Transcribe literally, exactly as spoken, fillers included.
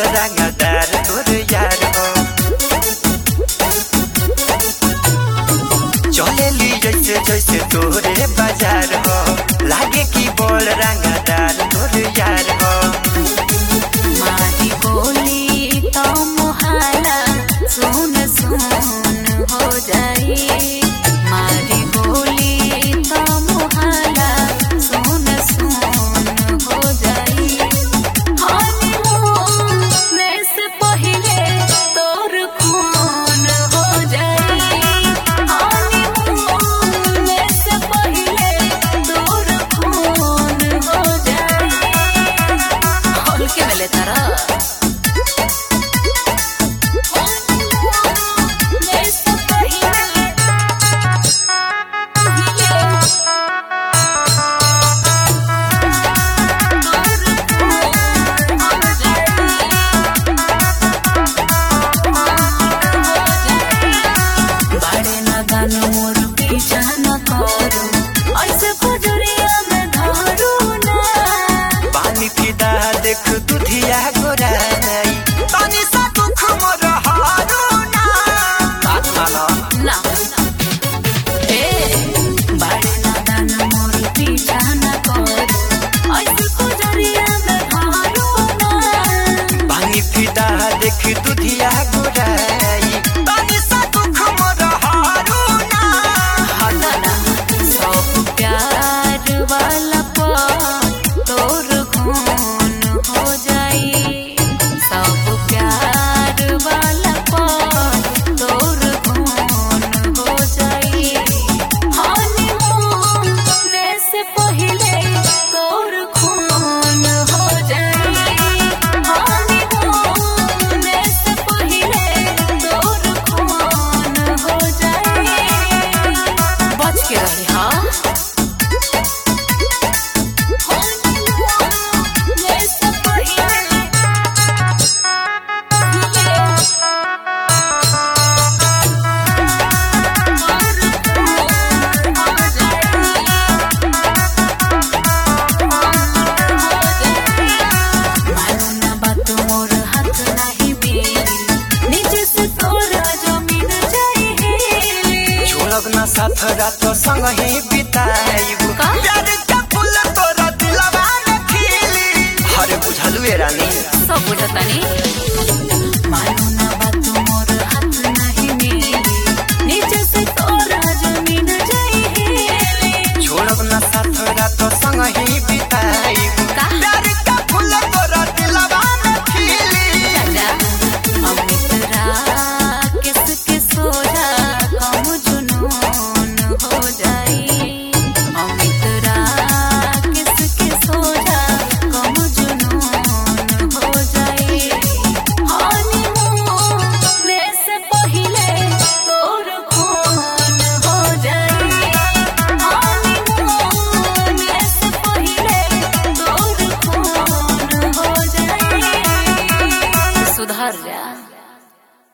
रंगदार तोर यार हो चलेली जैसे जैसे तोरे बाजार हो लागे की बोल रंगदार तोर यार हो मारी बोली तो मोहाला सुन सुन हो जाई मारी बोली तो मोहाला सुन सुन हो जाई हनीमून से पहिले तोर खून हो जाई हनीमून से पहिले तोर खून हो जाई हॉल के मिले तारा देख दुधिया गोराई तनी सा दुख मोर हारो ना बात मानो ना ए बाड़े ना दान मोर पीछा ना कर ऐसे गुजरिया में हारो ना पानी फिदा देख दुधिया गोराई तनी सा दुख मोर हारो ना हटा ना सब प्यार वाला पर तोर खून हो जाई सब प्यार वाला पर तोर खून हो जाई हनीमून से पहिले तोर खून हो जाई हनीमून से पहिले तोर खून हो जाई बच के रही हाँ अपना साथ रात संग ही बिताइबू प्यार का फूल तोरा दिलवा में खिली हरे बुझलू ए रानी सब बुझतानी मानो ना